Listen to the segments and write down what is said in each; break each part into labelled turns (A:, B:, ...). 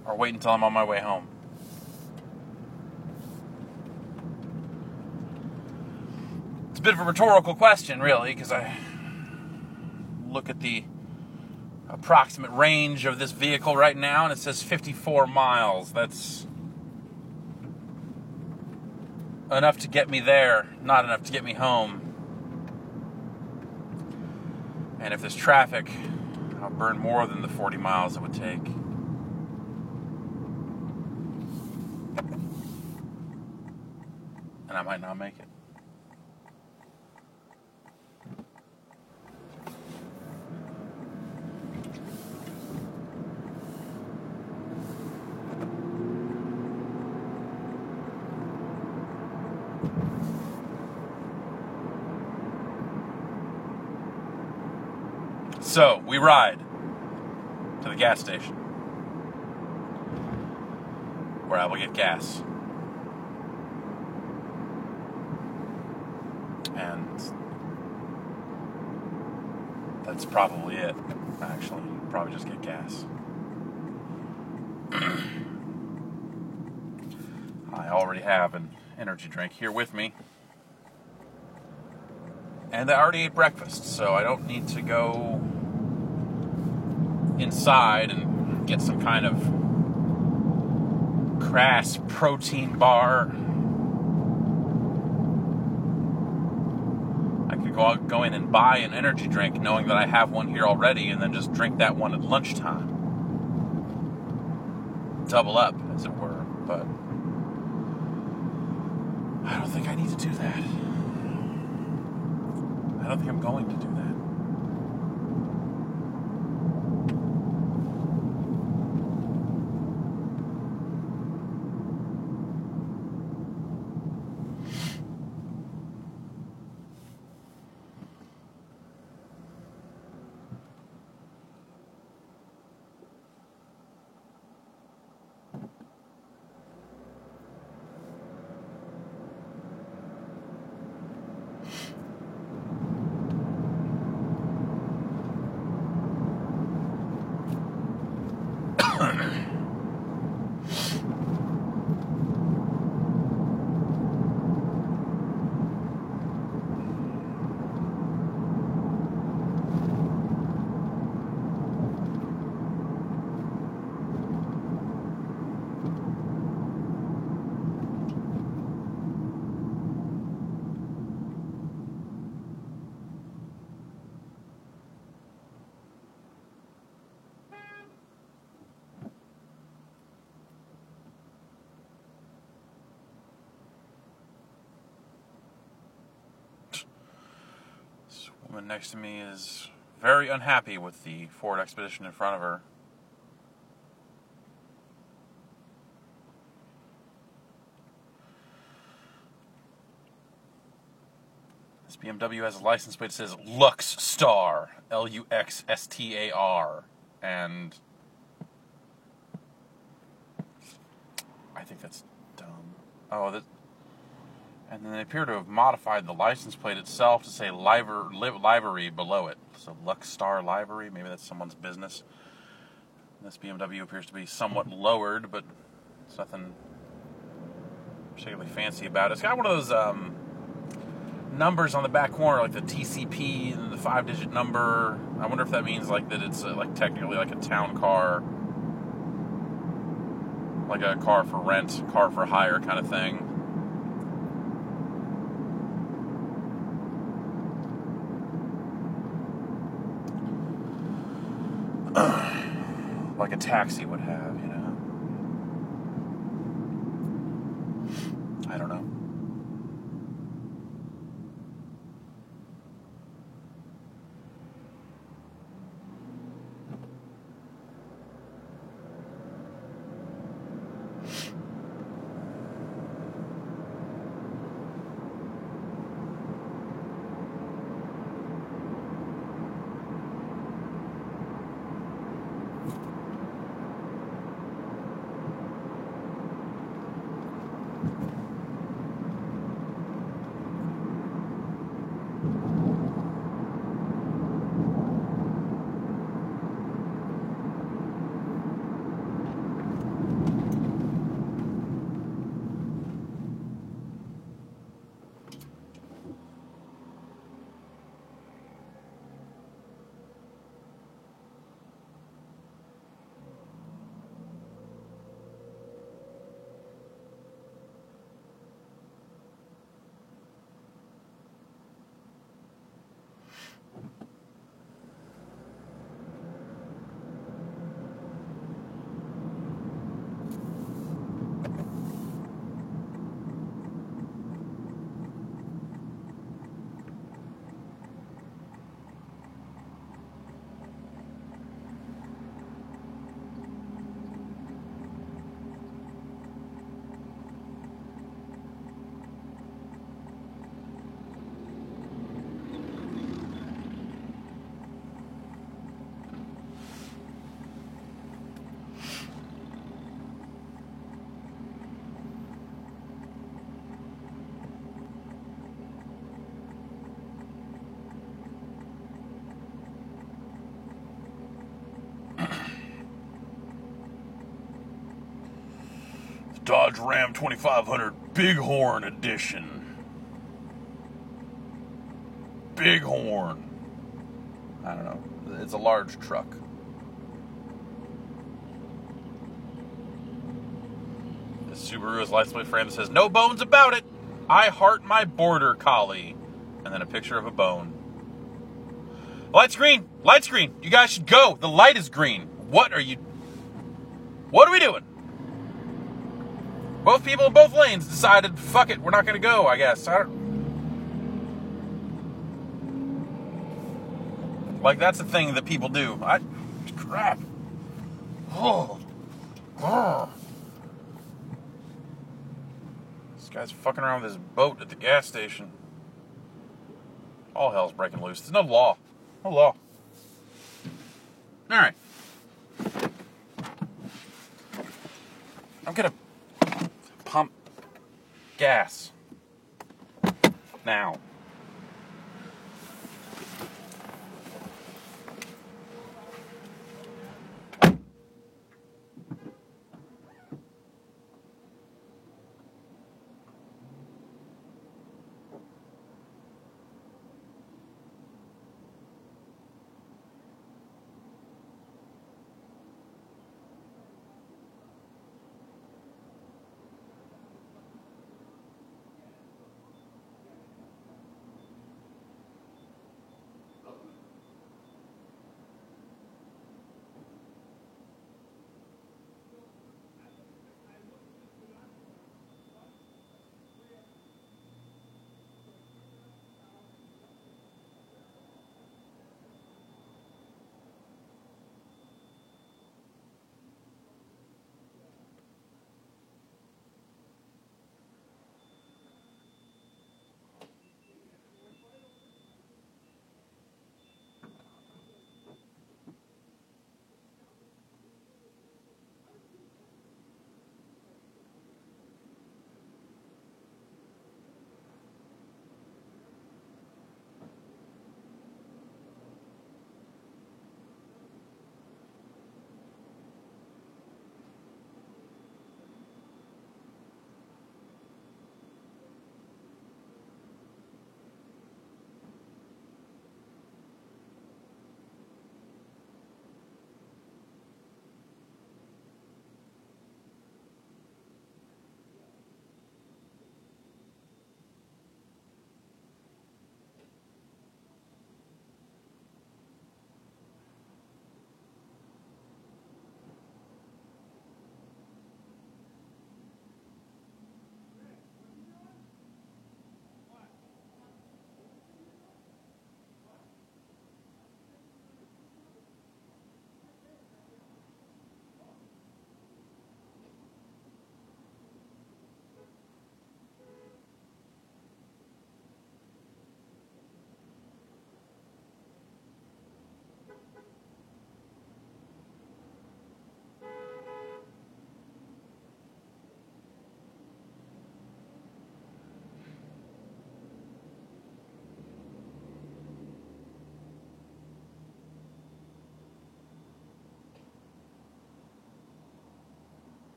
A: or wait until I'm on my way home? It's a bit of a rhetorical question, really, because I look at the approximate range of this vehicle right now, and it says 54 miles. That's enough to get me there, not enough to get me home. And if there's traffic, I'll burn more than the 40 miles it would take. And I might not make it. So, we ride to the gas station, where I will get gas. And that's probably it, actually. Probably just get gas. I already have an energy drink here with me. And I already ate breakfast, so I don't need to go inside and get some kind of crass protein bar. I could go in and buy an energy drink knowing that I have one here already and then just drink that one at lunchtime. Double up, as it were, but I don't think I need to do that. I don't think I'm going to do that. The woman next to me is very unhappy with the Ford Expedition in front of her. This BMW has a license plate that says Luxstar, Luxstar, and I think that's dumb. And then they appear to have modified the license plate itself to say livery below it. So Luxstar livery, maybe that's someone's business. And this BMW appears to be somewhat lowered, but there's nothing particularly fancy about it. It's got one of those numbers on the back corner, like the TCP and the 5-digit number. I wonder if that means like that it's like technically like a town car, like a car for rent, car for hire kind of thing. Like a taxi would have, you know. I don't know. Dodge Ram 2500 Bighorn Edition. Bighorn. I don't know. It's a large truck. The Subaru has license plate frame that says, "No bones about it. I heart my border collie." And then a picture of a bone. Light's green. Light's green. You guys should go. The light is green. What are we doing? Both people in both lanes decided, fuck it, we're not going to go, I guess. Like, that's the thing that people do. Crap. Oh. This guy's fucking around with his boat at the gas station. All hell's breaking loose. There's no law. No law. Alright. I'm gonna pump gas. Now.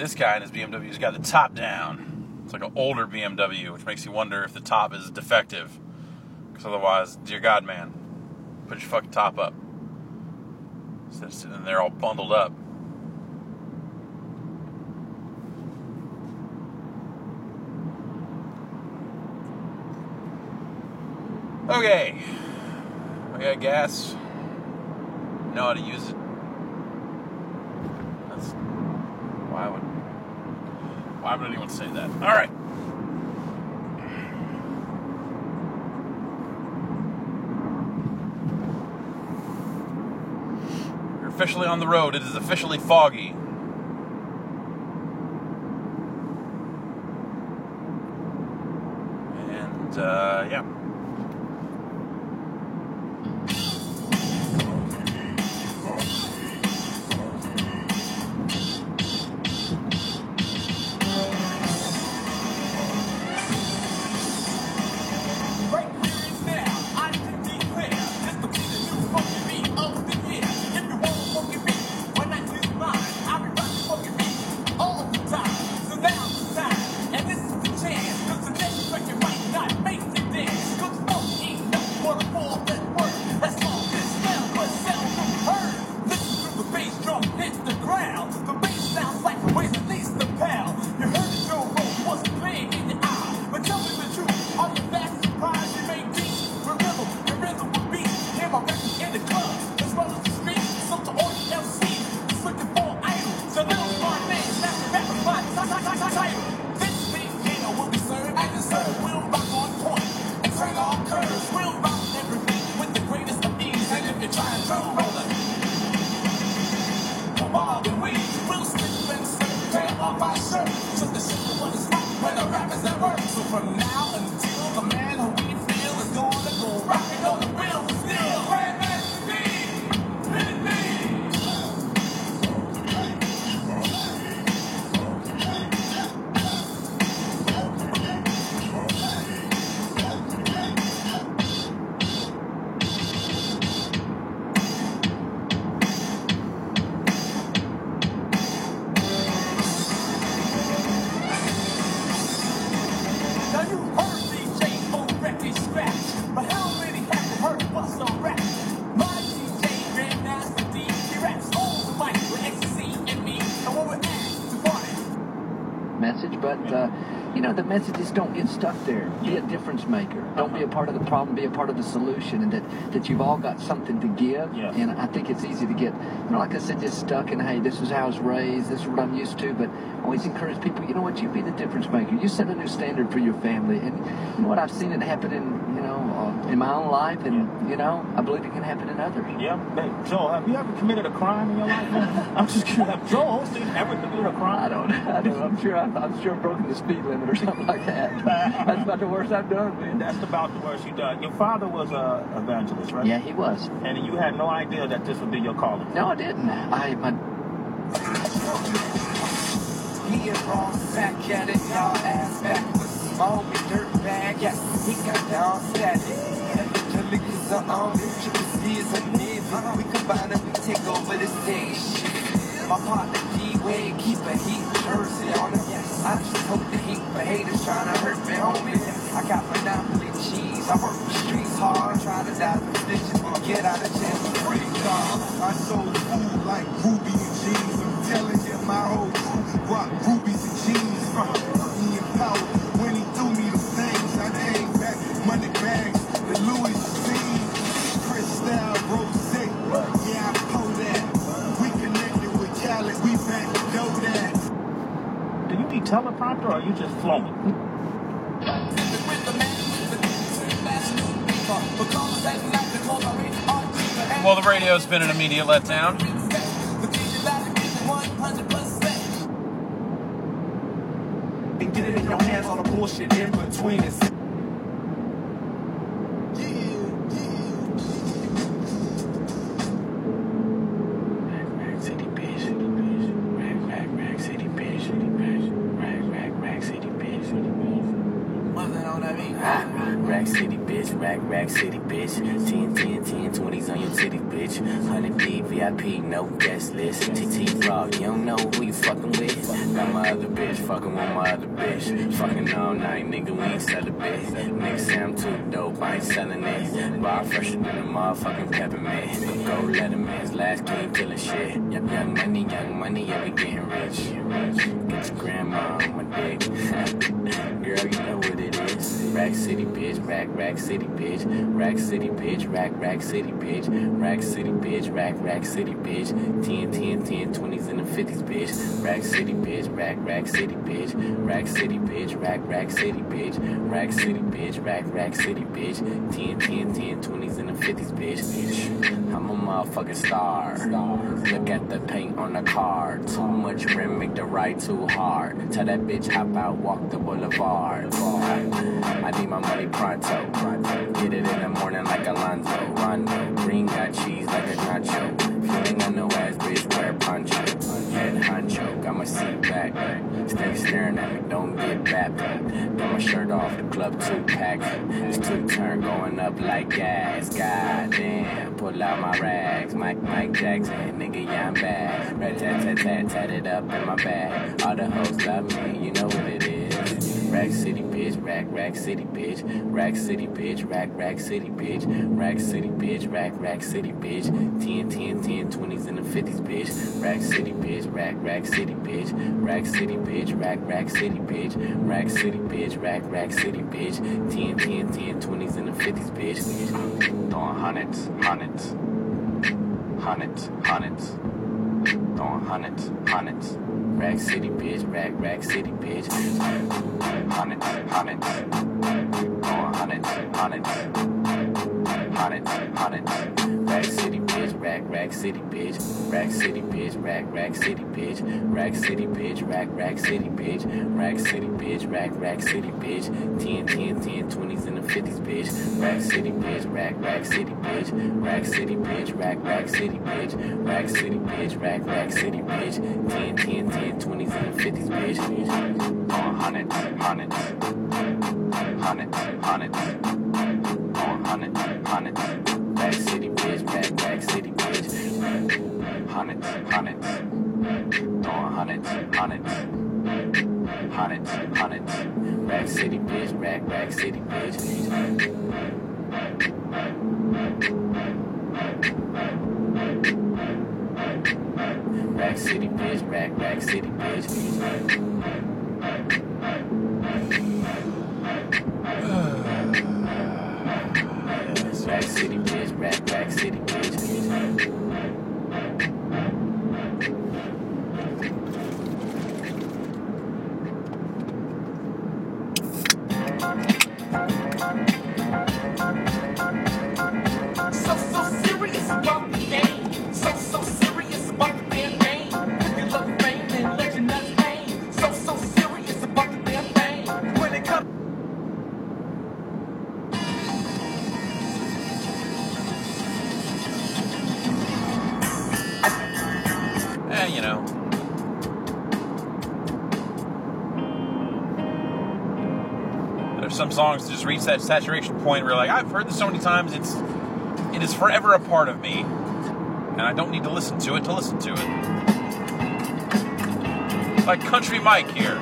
A: this guy in his BMW's got the top down. It's like an older BMW, which makes you wonder if the top is defective. Because otherwise, dear God, man, put your fucking top up. Instead of sitting there all bundled up. Okay. We got gas. Know how to use it. That's why would anyone say that? All right. We're officially on the road. It is officially foggy. And yeah.
B: The messages don't get stuck there. Be a difference maker. Don't be a part of the problem, be a part of the solution, and that you've all got something to give. And I think it's easy to get, like I said, just stuck in, hey, this is how I was raised, this is what I'm used to, but always encourage people, you know what, you be the difference maker. You set a new standard for your family. And you know what, I've seen it happen in my own life, and, I believe it can happen in others.
C: Yeah. Joel, have you ever committed a crime in your life, man? I'm just curious. Have Joel Osteen ever committed a crime?
B: I don't. I'm sure I've broken the speed limit or something like that. That's about the worst I've done, man.
C: That's about the worst you've done. Your father was an evangelist, right?
B: Yeah, he was.
C: And you had no idea that this would be your calling?
B: No, I didn't.
D: He is wrong, back at it, y'all ass back with small dirt bag. Yes, he got down static. The liquors are on, triple C's are navy. We combine and we take over the stage. My partner D-Wade, keep a heat jersey on him. I just hope the heat for haters trying to hurt me, homie. I got Monopoly cheese, I work the streets hard, trying to die the stitches, get out of jail for free.
E: I sold food like Ruby and jeans. I'm telling you, my whole crew rock rubies and jeans. Me and Power, when he threw me the things, I came back, money bags, the Louis Vuitton, Cristal, Rose. Yeah, I know that. We connected with Khaled, we back, know that.
C: Do you need teleprompter or are you just flowing?
A: Well, the radio's been an immediate letdown.
D: And get it in your hands on the bullshit in between us.
F: Rack City, bitch. Rack City, bitch. 10, 20s on your titties, bitch. 100D, VIP, no guest list. TT Raw, you don't know who you fucking with. Got my other bitch, fucking with my other bitch. Fucking all night, nigga, we ain't celibate. Nigga say I'm too dope, I ain't selling it. Bar fresher than a motherfucking peppermint. Go Letterman's last king killing shit. Young money, yeah, we getting rich. Get your grandma on my dick. Girl, you know what it is. Rack City, bitch. Rack City, bitch. Rack City, bitch. Rack City, bitch. Rack City, bitch. Rack City, bitch. 10, 20s and the 50s, bitch. Rack City, bitch. Rack City, bitch. Rack City, bitch. Rack City, bitch. Rack City, bitch. Rack City, bitch. 10, 20s and the 50s, bitch. I'm a motherfucking star. Look at the paint on the car. Too much rim, make the ride too hard. Tell that bitch hop out, walk the boulevard. I need my money pronto. Get it in the morning like Alonzo. Rondo. Green got cheese like a nacho. If you ain't got no ass, bitch, wear poncho. Head honcho, got my seat back. Steady staring at me, don't get back. Got my shirt off, the club 2-pack. It's 2-turn going up like gas. Goddamn, pull out my rags. Mike Jackson, nigga, yeah, I'm bad. Rat-tat-tat-tat, it up in my bag. All the hoes love me, you know what it is. Rack City, bitch. Rack City, bitch. Rack City, bitch. Rack City, bitch. Rack City, bitch. Rack City, bitch. 10, 20s and the 50s, bitch. Rack City, bitch. Rack City, bitch. Rack City, bitch. Rack City, bitch. Rack City, bitch. Rack City, bitch. 10, 20s and the 50s, bitch. Throwing hundreds. Throwing hundreds. Rack City, bitch. Rack City, bitch. Hundreds. Throwing hundreds. Rack City, bitch. Rack City, bitch. Rack City, bitch. Rack City, bitch. Rack City, bitch. Rack City, bitch. Rack City, bitch. Rack City, bitch. 10, 20s and the 50s, bitch. Rack City, bitch. Rack City, bitch. Rack City, bitch. Rack City, bitch. Rack City, bitch. Rack City, bitch. 10, 20s and the 50s, bitch. On hundreds. On hundreds. Rack City, bitch. Rack City, bitch. Hundreds. On hundreds. Rack City, bitch. Rack City, bitch. Rack City, bitch. Rack City, bitch. Rack City, bitch. Rack City, bitch.
D: So serious about the game. So serious about the damn game. If you love fame, then let your nuts hang. So serious about the damn thing. When it comes.
A: You know. There's some songs that just reach that saturation point where, like, I've heard this so many times, it is forever a part of me, and I don't need to listen to it. Like Country Mike here.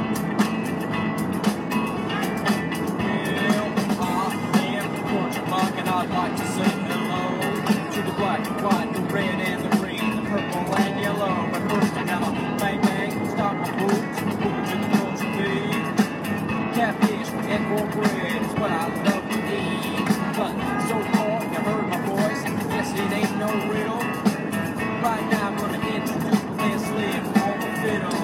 C: And I'd like to say hello to the black, the white, the red, and the green, the purple, and yellow. But first, I gotta bang, stop my boots, move to the culture beat. Catfish and cornbread is what I love to eat. But so far, you heard my voice. Yes, it ain't no riddle. Right now, I'm gonna introduce my man Slim on the fiddle.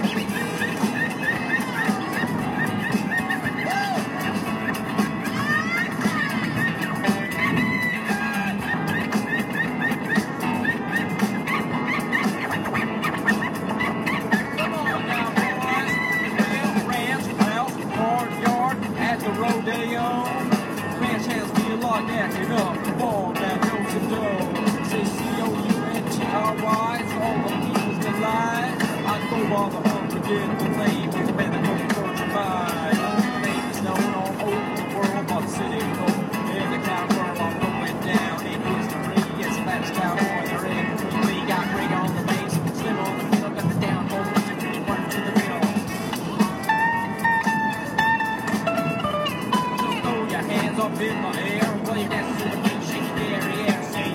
C: Acting up, ball that knows the dough. Say C-O-U-N-T-R-Y, it's all the people's delight. I go by the unforgettable name, it's been a couple of my name is known all over the world by the city in my air. Well, your dad's in the king, shake your dairy air. Say,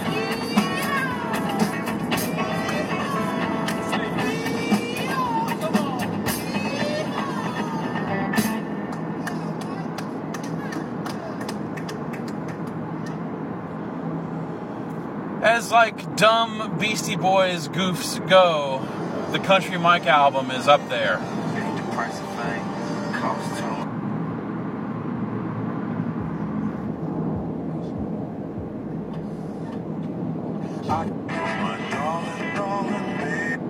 C: come on.
A: As like dumb Beastie Boys goofs go, the Country Mike album is up there.
D: Ain't the price of fame, cost too much. My darling, darling, babe.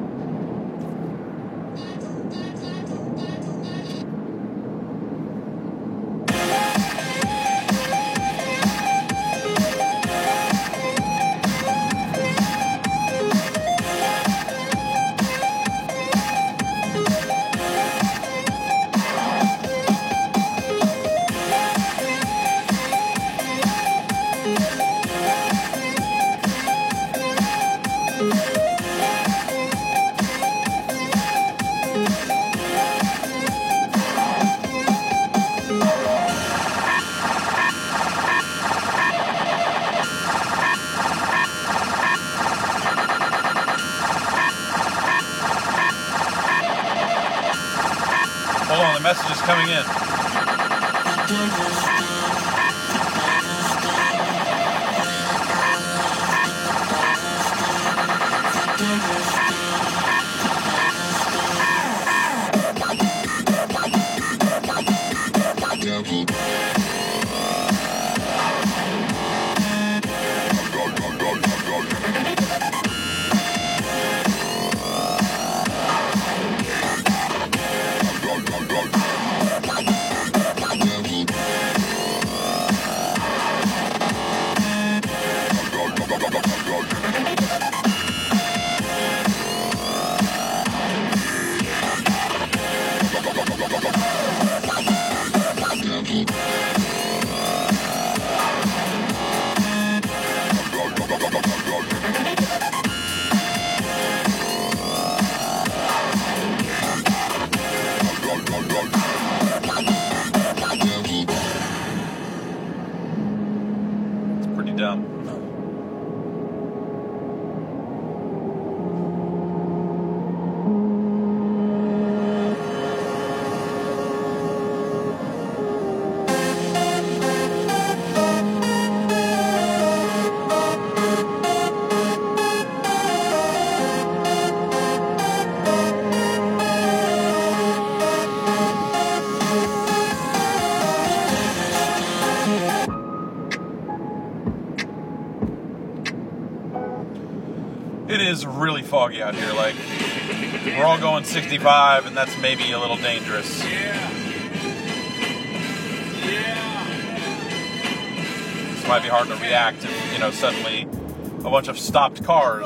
A: Hold on, the message is coming in. It's pretty dumb. It is really foggy out here. Like, we're all going 65, and that's maybe a little dangerous. This might be hard to react if, you know, suddenly a bunch of stopped cars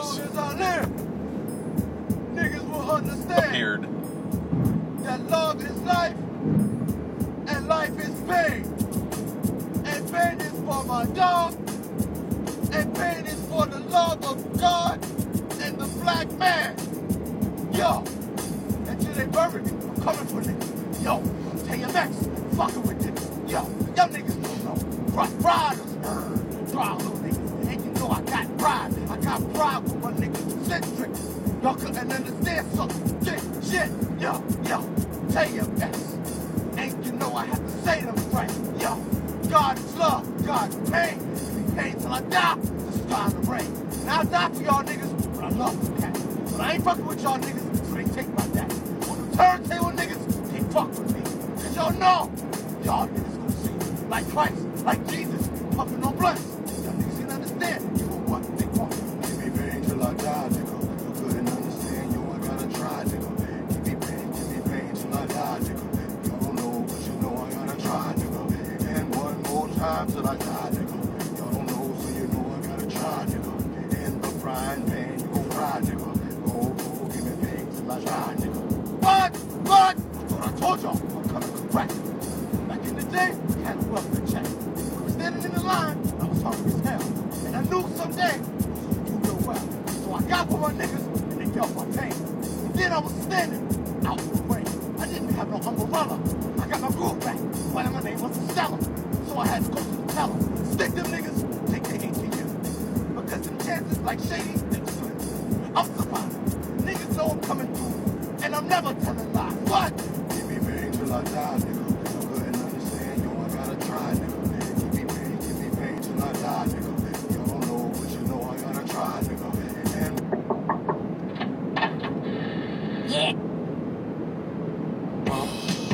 E: Niggas will understand
A: appeared.
E: that love is life and life is pain. And pain is for my dog, and pain is for the love of God and the black man. Yo, until they bury me, I'm coming for niggas. Yo, TMX, fucking with niggas. Yo, y'all niggas don't know. Riders, dry little niggas. And you know I got pride. I got pride with my niggas centric. Y'all couldn't understand something. Shit, yo, TMX. And you know I have to say them right. Yo, God is love, God is pain. Be pain till I die, the sky the rain. And I'll die for y'all niggas, but I love them cats. But I ain't fucking with y'all niggas, so they take my dad. On the turntable niggas, they fuck with me. Cause y'all know, y'all niggas gonna see. Like Christ, like Jesus, puffing on blunts. Y'all niggas can understand, give them what they want. Give me pain till I die, nigga. You couldn't understand, yo, I gotta try, nigga. Give me pain till I die, nigga. Y'all don't know, but you know I gotta try, nigga. And one more time till I die, nigga. Y'all don't know, so you know I gotta try, nigga. In the frying pan, you gon' fry, nigga. Go, give me pain till I die, nigga. What? I thought I told y'all, I'm coming correct. Back in the day, we had a welfare check. We were standing in the line, I was hungry as hell. And I knew someday, you do real well. So I got for my niggas, and they felt my pain. And then I was standing out in the rain. I didn't have no umbrella. I got my groove back, while my name was Stella. So I had to go to the teller. Stick them niggas, take the ATM. Because them chances like shady sticks. I'm surprised. Niggas know I'm coming through. And I'm never telling lies. What? Give me pain till I die, nigga. You couldn't understand, yo, I gotta try, nigga. Give me pain till I die, nigga. You don't know what you know, I gotta try, nigga. And
F: Yeah.
E: mom.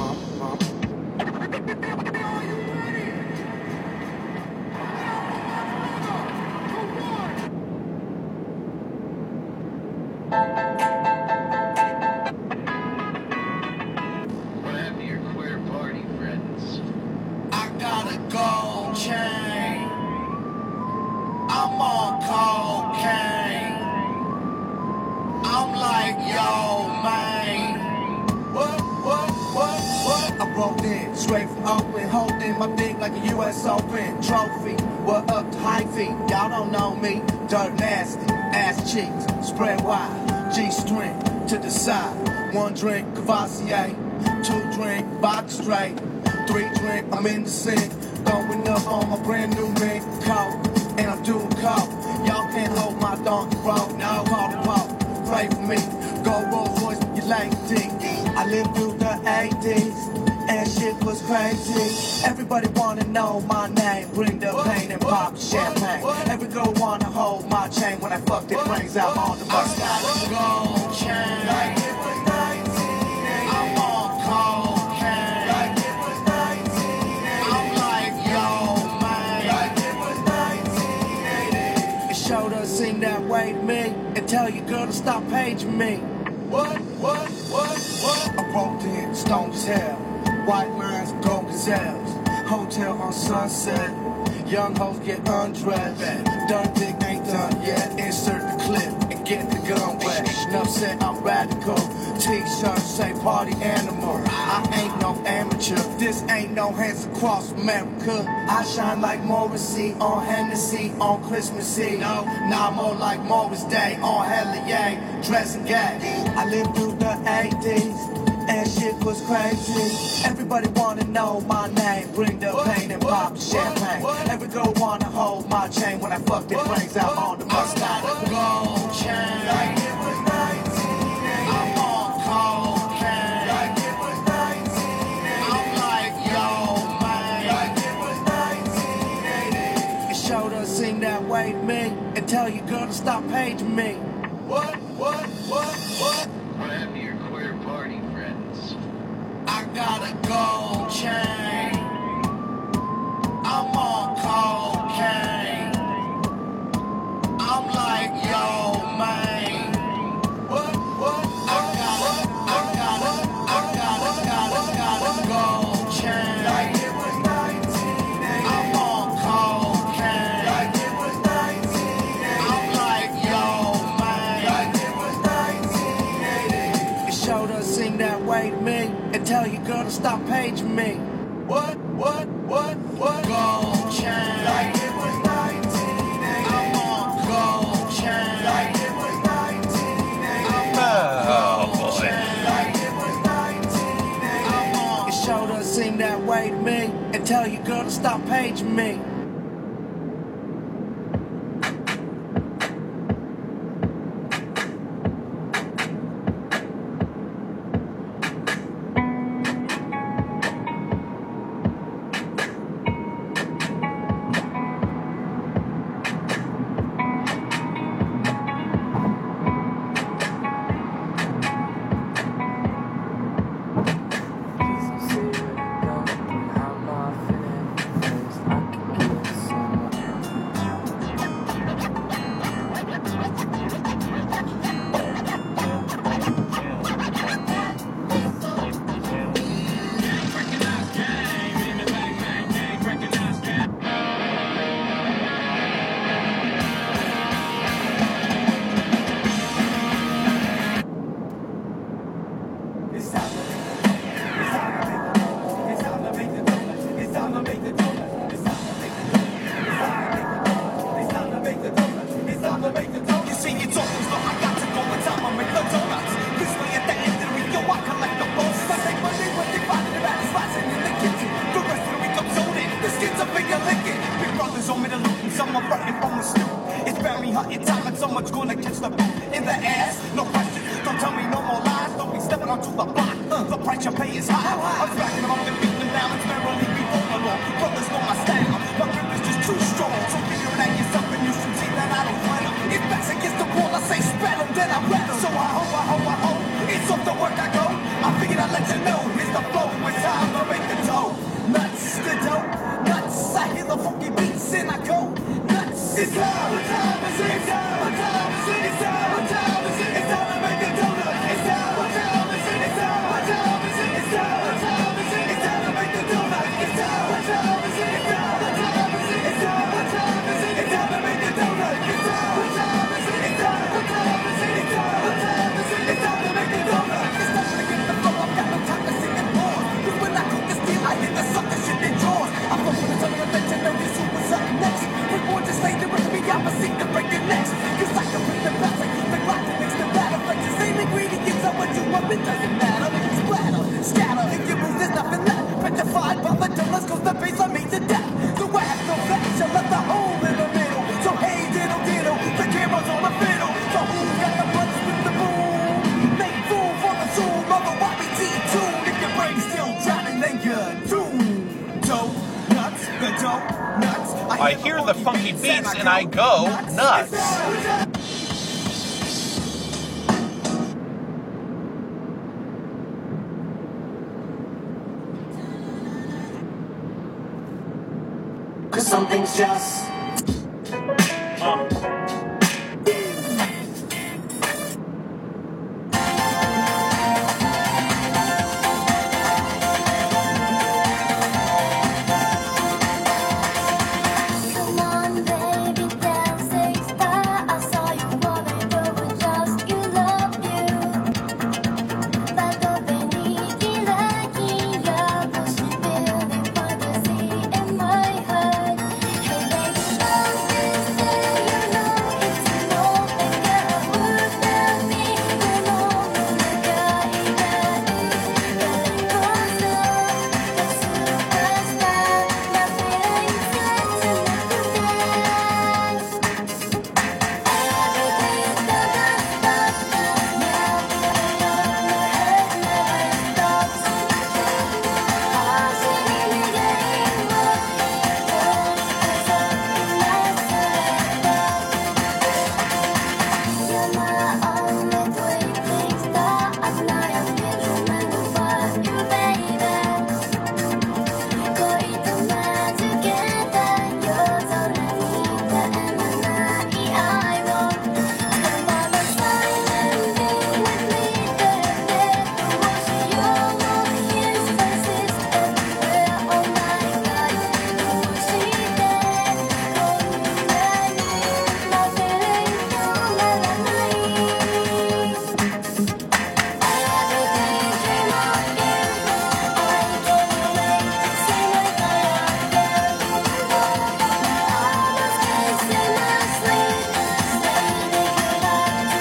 G: Grab your queer party friends.
D: I got a gold chain. I'm on cocaine. I'm like, yo, man. What? I rolled in straight from Oakland, holding my dick like a U.S. Open trophy. What up to hyphy? Y'all don't know me. Dirt nasty, ass cheeks, spread wide, G-string to the side. 1 drink, Cavassier. 2 drink, vodka straight. 3 drink, I'm in the sink. Going up on my brand new mink coat. And I'm doing coke. Y'all can't hold my donkey road. No, call the pop. Pray for me. Go Rolls Royce with your lady. I lived through the 80s. And shit was crazy. Everybody wanna know my name. Bring the pain and pop the champagne. Every girl wanna hold my chain. When I fuck their brains out on the bus. I got a gold chain. Like it was 1980. I'm on cocaine. Like it was 1980. I'm like, yo, man. Like it was 1980. It showed us seem that way to me. And tell your girl to stop paging me. What? I broke in, stoned as hell. White lines, gold gazelles. Hotel on Sunset. Young hoes get undressed. Done dick ain't done yet. Insert the clip and get the gun wet. Enough said I'm radical. T-shirt say party animal. I ain't no amateur. This ain't no hands across America. I shine like Morrissey on Hennessy on Christmas Eve. No, nah, more like Morris Day on Hella Yang. Dressing gay. I lived through the 80s. And shit was crazy. Everybody wanna know my name. Bring the pain and pop the champagne. Every girl wanna hold my chain. When I fuck their brains out on the bus. Got a gold chain. Like it was 1980. I'm on cocaine. Like it was 1980. I'm like, yo, man. Like it was 1980. It showed us seem that way to me. And tell your girl to stop paging me. What?
G: Grab your queer party friends.
D: I got a gold chain. I'm on cocaine. I'm like, yo, man. What? I got a gold chain. Like it was 1980. I'm on cocaine. Like it was 1980. I'm like, yo, man. Like it was 1980. It showed us seem that way to me. And tell your girl to stop paging me. What? Gold chain. Like it was 1980. I'm on gold chain. Like it was 1980. I'm on gold chain. Like it was 1980. It showed us seem that way to me. And tell your girl to stop paging me.
H: How am I feeling? 'Cause I can get
A: I hear the funky beats and I go nuts.
D: Cause something's just
H: Come on, baby, dancing star. I saw you falling over just you love you. 나도 베니기라기야 bushy building fantasy in my heart. Hey baby, don't you say you know it's no bigger word than me. You know 누가 이라니 getting closer. The superstar, my feelings set to make you dance. Every day is the best part. Now feeling on my head never stops. Passing in getting more. Cause something nice to You're my only twinkling star. At night I'm feeling for you, baby. 거의 더 마주겠다. 여전하니까 애만하이 I want. Come on, silent being with me, baby. 무엇이 영원히 faces everywhere. Oh my God. 무엇이 돼? My feelings don't lie. Every day dream of you. I can't wait to see my fire again. I was kissing my sleep, saying goodbye to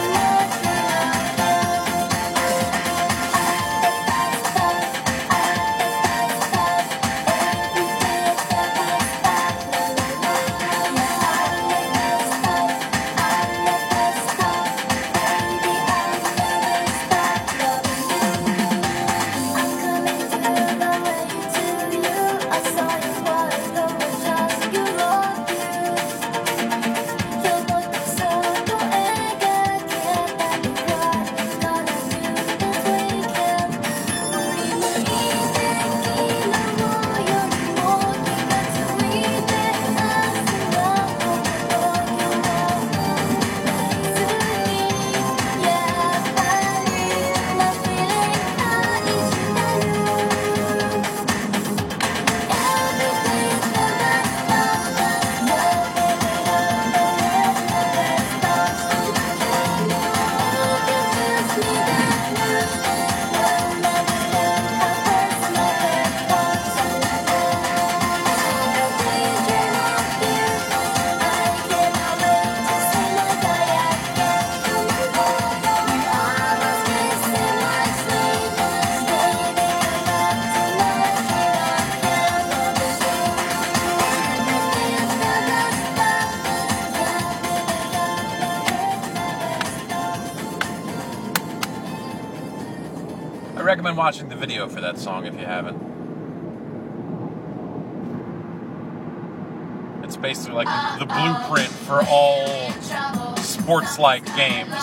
H: I'm coming to the way to you. I saw you falling over just you love you. Your voice so 애가게 날 gonna do this weekend. 우리 이대끼 너무 여기 모기가 트위대 아스나 오늘도 you know yeah 빨리 my feeling 다 잊으라고. Every day is the best part. No baby, don't let never stop. You can choose me that you will never stop. I press my thoughts. Every day dream of you. I cannot wait to see my guy again. I was kissing my sleep, saying goodbye to my
A: I recommend watching the video for that song if you haven't. It's basically like the blueprint for all sports-like games.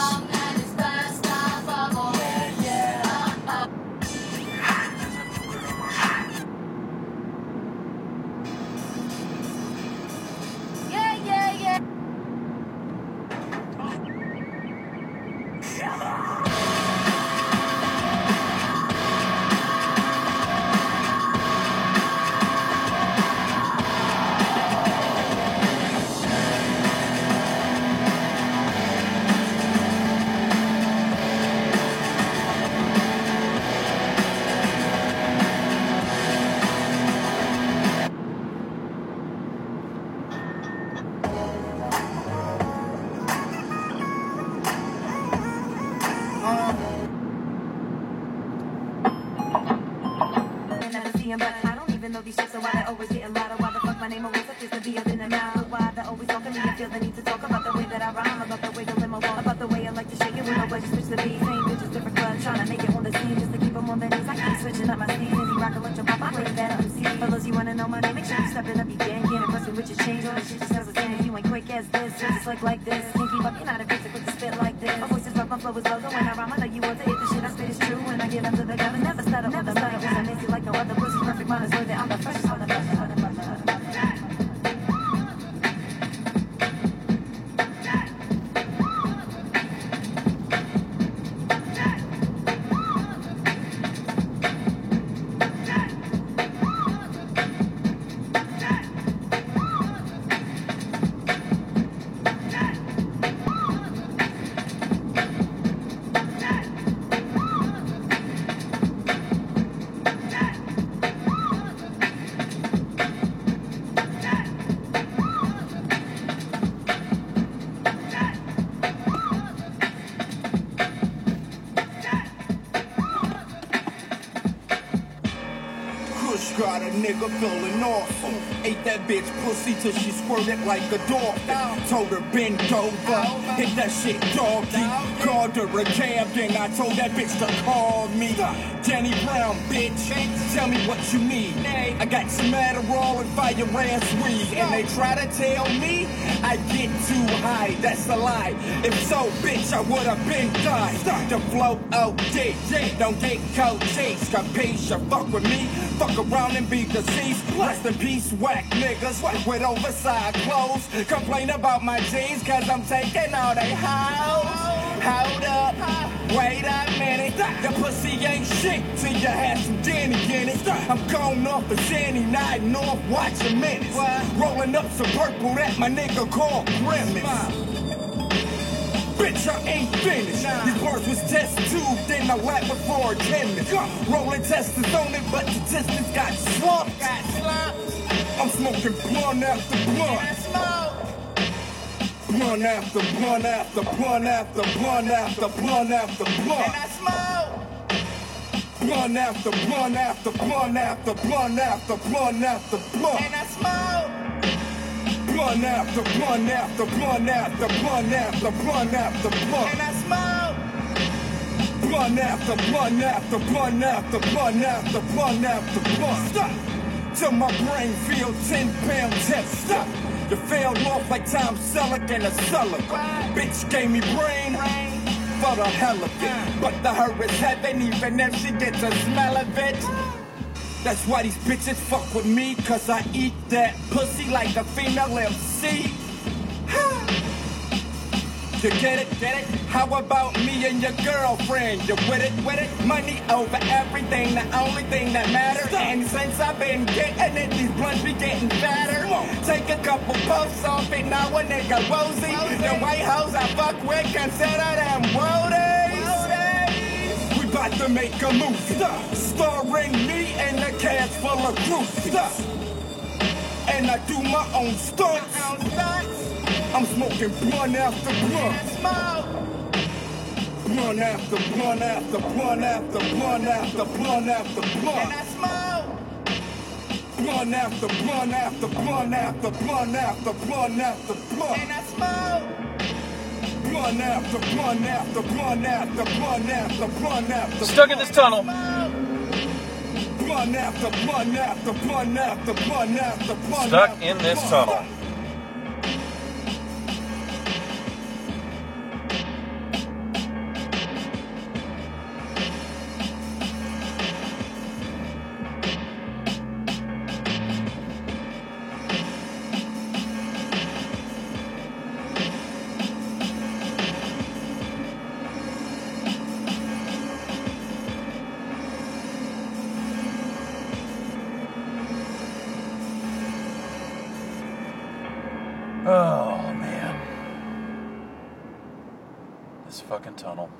H: But I don't even know these shit, so why they always getting louder? Why the fuck my name always appears to be up in and out? Why they always talking to me and feel the need to talk about the way that I rhyme, about the way the limo walk, about the way I like to shake it when nobody switch the beat. Same bitches, different clubs, trying to make it on the scene just to keep them on their knees. I keep switching up my steez, and he rock a lunch of pop. I play better MC. Fellas, you wanna know my name? Make sure you stepping up your game. Nothing with your change on. Shit just doesn't stand. You ain't quick as this. Just like this. Can't keep up. You're not a bitch with the spit like this. My voice is rough, my flow is low. When I rhyme, I know you want to hit the shit I spit is true. When I give up to the gut, I never stutter. Never stutter. Cause I miss you like no other. Pussy's perfect. Mine is worth it. I'm the freshest on the best.
E: Got a nigga feeling awesome. Ate that bitch pussy till she squirted like a dolphin. Told her bend over, hit that shit doggy. Called her a cab, then I told that bitch to call me. Danny Brown, bitch, tell me what you need. I got some Adderall and fire ass weed. And they try to tell me I get too high, that's a lie. If so, bitch, I would've been died. The flow OD, don't get cold chase. Capiche, you fuck with me, fuck around and be deceased. Rest in peace, whack niggas with oversized clothes. Complain about my jeans cause I'm taking all they hoes. Hold up, wait a minute. The pussy ain't shit till you have some Danny in it. I'm going off the Zanny, nodding off, watching minutes. Rolling up some purple that my nigga called Grimace. Bitch, I ain't finished. These bars was test tubed in the lab before a chemist. Rolling testers on it, but the testers got slumped. I'm smoking blunt after blunt. Blunt after blunt after blunt after blunt after blunt after blunt. And I smoke. Blunt after blunt after blunt after blunt after blunt after blunt. And I smoke. Blunt after blunt after blunt after blunt after blunt after blunt. And I smoke. Blunt after blunt after blunt after blunt after blunt after blunt. Stop. Till my brain feel 10-pound test. Stop. You fell off like Tom Selleck in a cellar. Bitch gave me brain for the hell of it. But the her is heaven even if she gets a smell of it. That's why these bitches fuck with me, cause I eat that pussy like a female MC. You get it? Get it? How about me and your girlfriend? You with it? With it? Money over everything, the only thing that matters. And since I've been getting it, these blunts be getting fatter. Take a couple puffs off it, now a nigga woozy. The white hoes I fuck with, consider them woadies. We bout to make a movie, starring me and a cast full of groupies. And I do my own stunts. I'm smoking blunt after blunt. Blunt after blunt after blunt after blunt after blunt after blunt. And I smoke. Blunt after blunt after blunt after blunt after blunt after blunt. And I smoke. Blunt after blunt after blunt after blunt after blunt after.
A: Stuck in this tunnel.
E: Blunt after blunt after blunt after blunt after blunt.
A: Stuck in this tunnel. Oh, man. This fucking tunnel.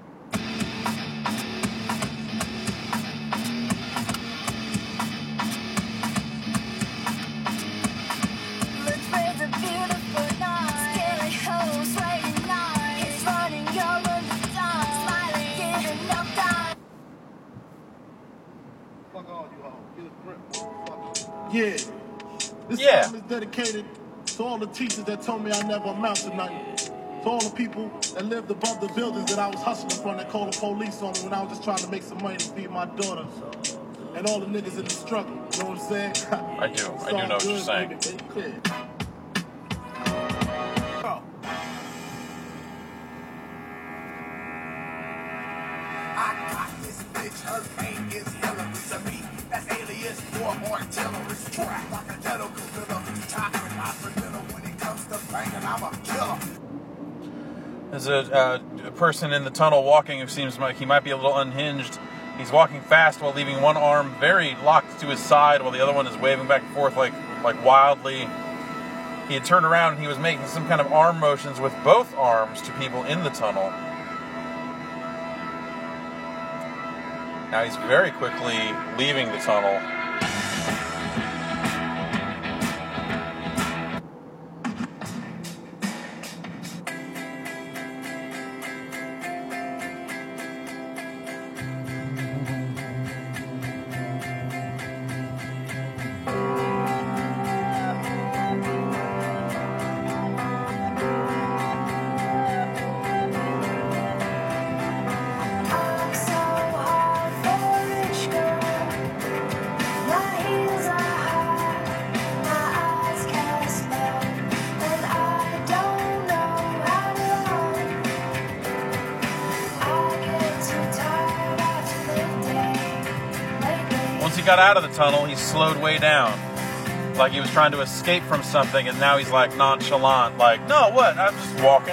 I: Yeah. This song is dedicated to all the teachers that told me I never amount to nothing. To all the people that lived above the buildings that I was hustling from that called the police on me when I was just trying to make some money to feed my daughter. and all the niggas in the struggle. You know what I'm saying?
A: I do know what you're saying.
E: I got this bitch, her name is Hillary to me. That's alias for artillery strap. Like a ghetto gorilla, chocolate hospital. When it comes to banging, I'm a killer.
A: There's a person in the tunnel walking who seems like he might be a little unhinged. He's walking fast while leaving one arm very locked to his side while the other one is waving back and forth like wildly. He had turned around and he was making some kind of arm motions with both arms to people in the tunnel. Now he's very quickly leaving the tunnel. Once he got out of the tunnel, he slowed way down. Like he was trying to escape from something, and now he's like nonchalant, like, no, what? I'm just walking.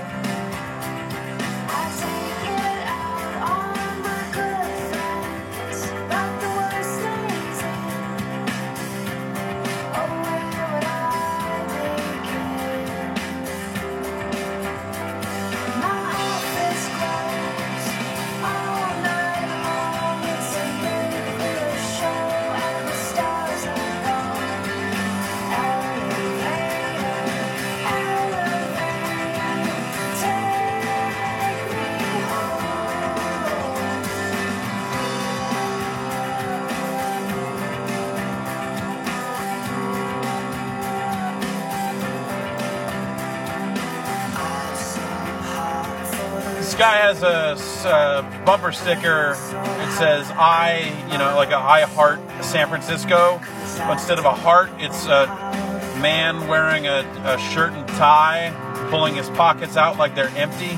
A: This guy has a bumper sticker. It says like I heart San Francisco. But instead of a heart, it's a man wearing a shirt and tie, pulling his pockets out like they're empty.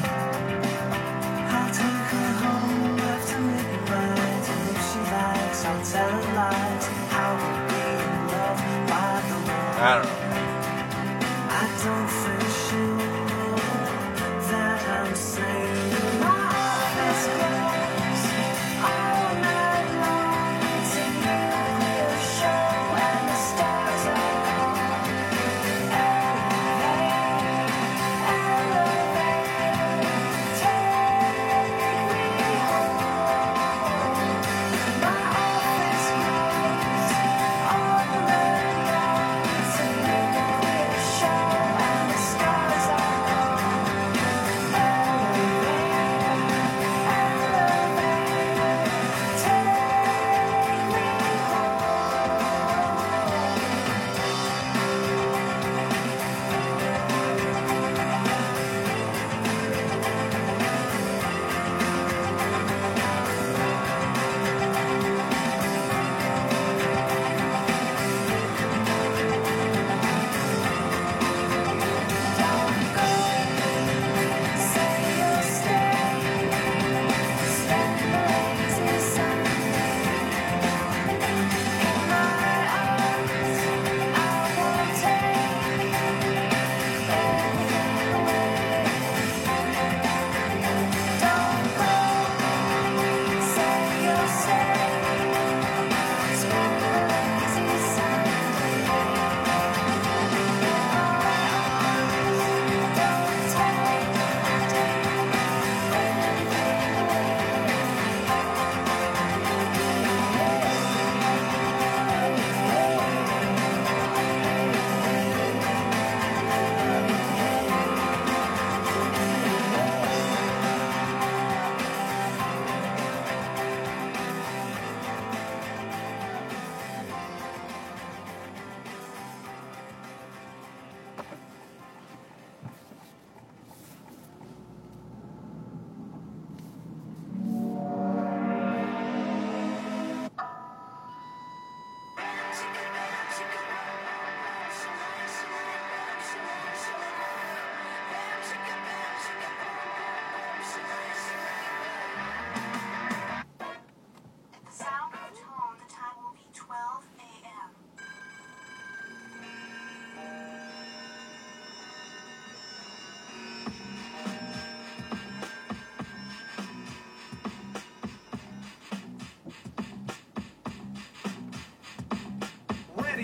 A: I don't know.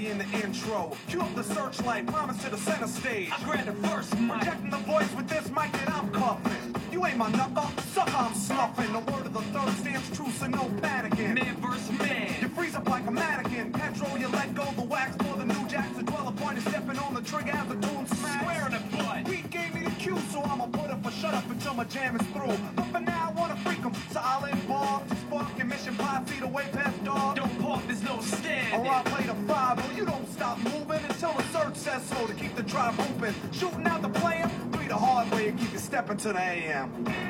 J: Bobby in the intro. Cue up the searchlight, promise to the center stage. I grabbed the first mic, projecting the voice with this mic that I'm cuffing. You ain't my knuckle, sucker, I'm snuffing. The word of the third stands true, so no panicking. Man versus man, you freeze up like a mannequin. Petrol, you let go the wax for the new jacks. The dweller point is stepping on the trigger as the tune smash. Square in the butt. Pete gave me the cue, so I'ma put up a shut up until my jam is through. But for now, I wanna freak 'em, so I'll involve this fucking mission 5 feet away past dog. Don't park, there's no standing. Or I'll play the 5, but you don't stop moving until the search says so to keep the drive open. Shooting out the plan, 3 the hard way and keep you stepping to the AM.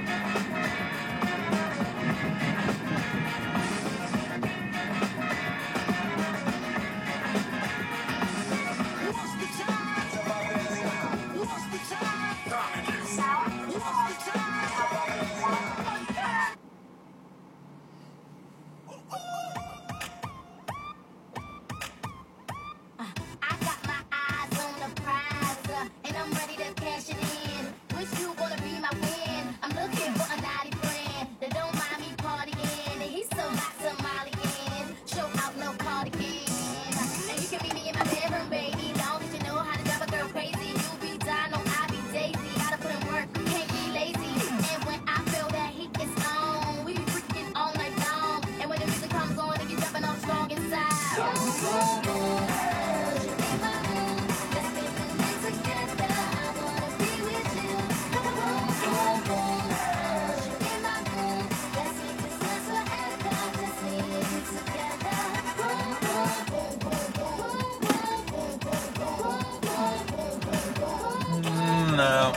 A: No.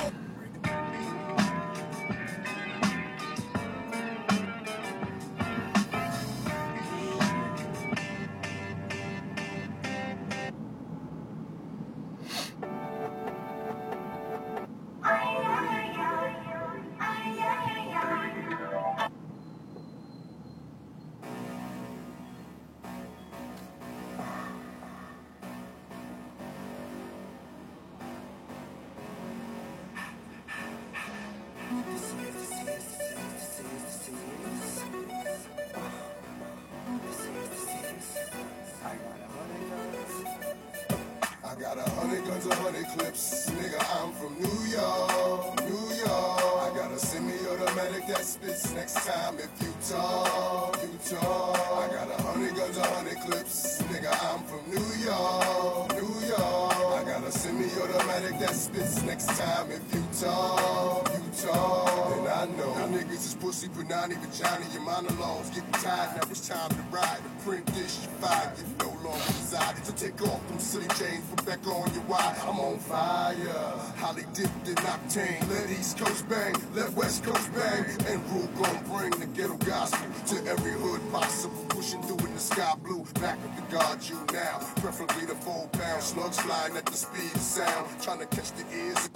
E: I got 100 guns, 100 clips. Nigga, I'm from New York, New York. I got a semi-automatic that spits next time if you talk, you talk. I got 100 guns, 100 clips. Nigga, I'm from New York, New York. I got a semi-automatic that spits next time if you talk, you talk. And I know you niggas is pussy, but not even Johnny. Your monologues getting tired, now it's time to ride. The print dish, you fired, you no longer decided to take off them silly chains, put back on your wire. I'm on fire, highly dipped in octane. Let East Coast bang, let West Coast bang. And Rule gon' bring the ghetto gospel to every hood possible. Pushing through in the sky blue, back up to guard you now. Preferably the 4-pound slugs flying at the speed of sound, trying to catch the ears.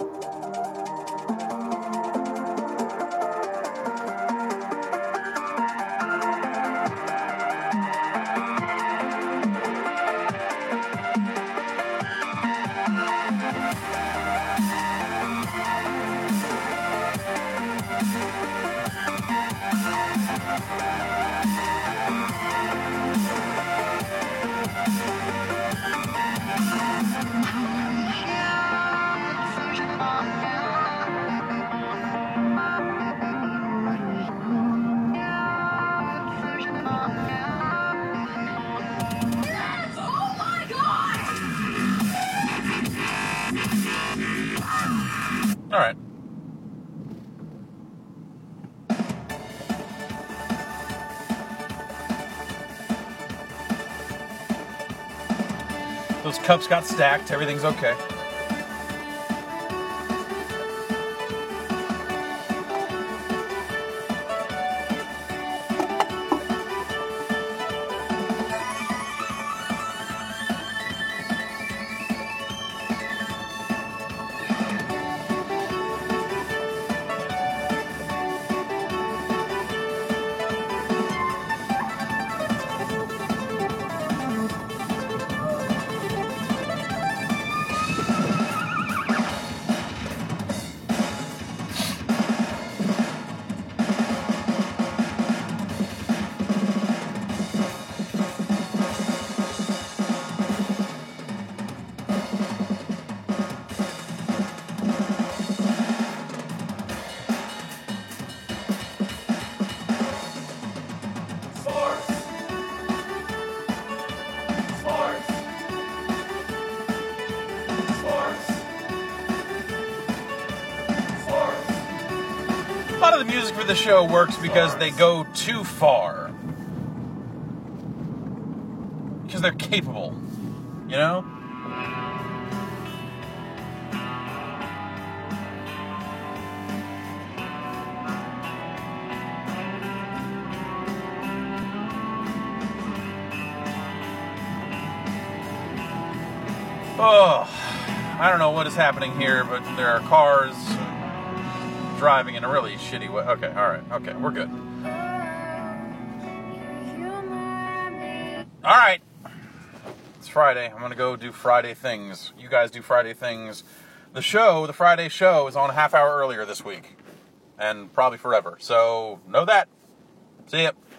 A: All right. Those cups got stacked. Everything's okay. lot of the music for the show works because they go too far. Because they're capable, you know? Oh, I don't know what is happening here, but there are cars driving in a really shitty way. Okay, alright, okay, we're good. Alright. It's Friday. I'm gonna go do Friday things. You guys do Friday things. The Friday show, is on a half hour earlier this week. And probably forever. So, know that. See ya.